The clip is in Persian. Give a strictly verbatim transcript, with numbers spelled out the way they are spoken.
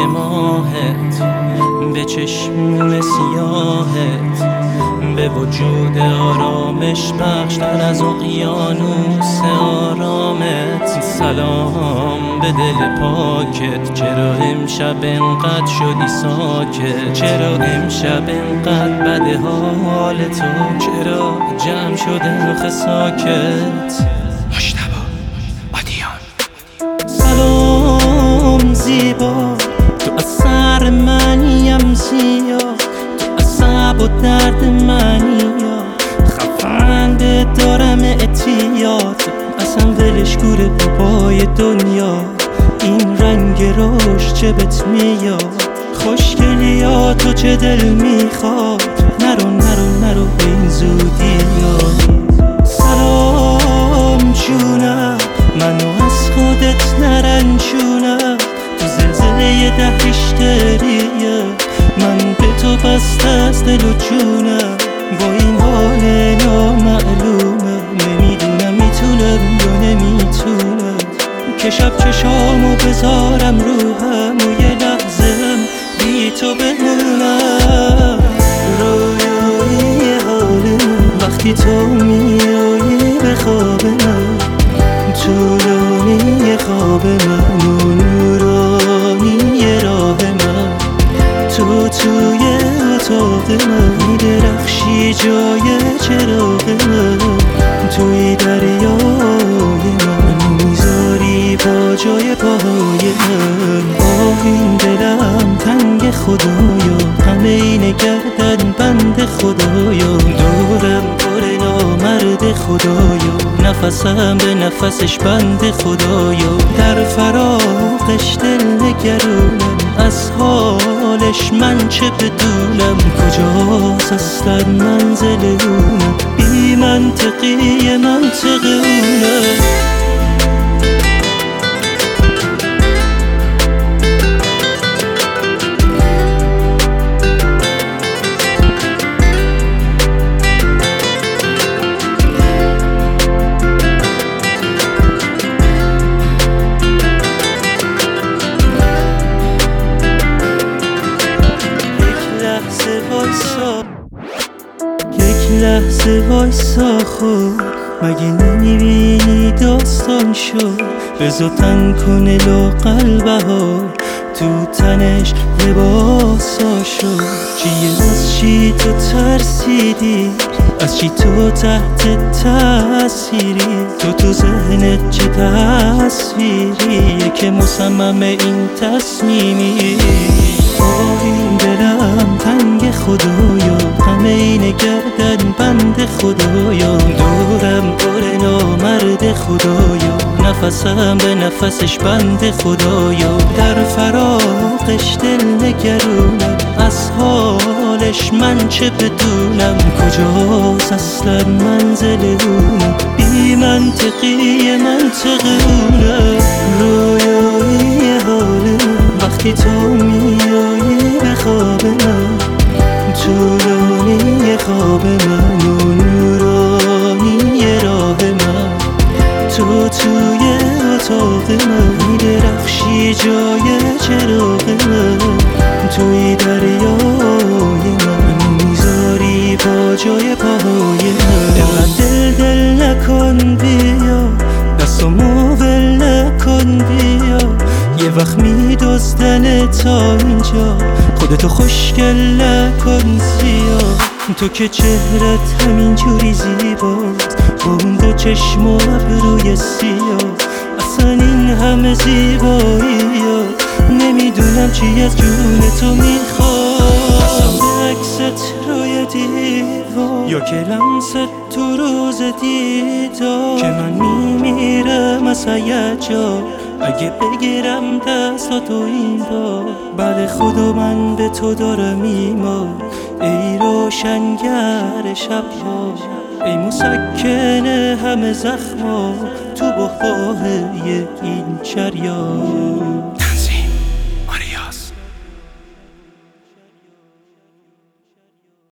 ماهت، به چشم سیاهت، به وجود آرامش بخشتر از اقیانوس آرامت. سلام به دل پاکت، چرا امشب انقدر شدی ساکت؟ چرا امشب انقدر بده حال تو؟ چرا جمع شده نخ ساکت؟ مجتبی آدیان. سلام زیبا، تو از سر منیم زیا، تو از سب و درد منی یا خفنده دارم اعتیاد. اصلا ولش گوره بابای دنیا، این رنگ روش چه بهت میاد؟ خوشگلی ها تو چه دل میخواد؟ نرو نرو نرو به این زودی ها. سلام جونم، منو از خودت نرنجونم، تو زلزله ده ریشتریه، من به تو بسته از دل و جونم. با این حال نامعلومه، نمیدونم میتونم یا نمیتونم که شب چشامو بذارم رو هم و یه لحظه بی تو بمونم. رویای حال من وقتی تو میایی به خواب من، طولانی خواب من و نورانی راه من، تو توی اتاق من میدرخشی جای چراغ من، توی دریای من میذاری پا جای پاهای من. آه این دلم تنگ خدایا، همه اینه گردن بند خدایا، دورم پر نامرد خدایا، نفسم به نفسش بند خدایا. در فراقش دل نگرونم، از حالش من چه بدونم؟ کجاست اصلا منزل اونم؟ بی منطقی منطق اونم. یک لحظه وایسا خود، مگه نمیبینی داستان شد؟ بزا تن کنه لو قلبه ها، تو تنش لباسا شد. چیه از چی تو ترسیدی؟ از چی تو تحت تأثیری؟ تو تو ذهنت چه تصویریه که مصمم این تصمیمی؟ آه این دلم تنگ خدایا، همه اینه گردن بند خدایا، دورم پر نامرد خدایا، نفسم به نفسش بند خدایا. در فراقش دل نگرونم، از حالش من چه بدونم؟ کجاست اصلا منزل اونم؟ بی منطقی منطق اونم. رویای حال من وقتی تو میایی به خواب من، طولانی خواب من و نورانی راه من، تو توی اتاق من میدرخشی جای چراغ من، توی دریای من میذاری پا جای پاهای من. دل دل نکن بیا، دستامو ول نکن بیا، یه وقت میدزدن تا اینجا، خودتو خوشگل نکن زیا. تو که چهرت همینجوری زیباست، با اون دو چشم و ابروی سیاه، اصلا این همه زیبایی ها، نمیدونم چی از جون تو میخواد. اصلا به عکست روی دیوار، یا که لمست تو روز دیدار، که من میمیرم از هیجان اگه بگیرم دستاتو این بار. بعد خدا من به تو دارم ایمان، ای روشنگر شبها، ای مسکن همه زخما، تو بحباه این جریان.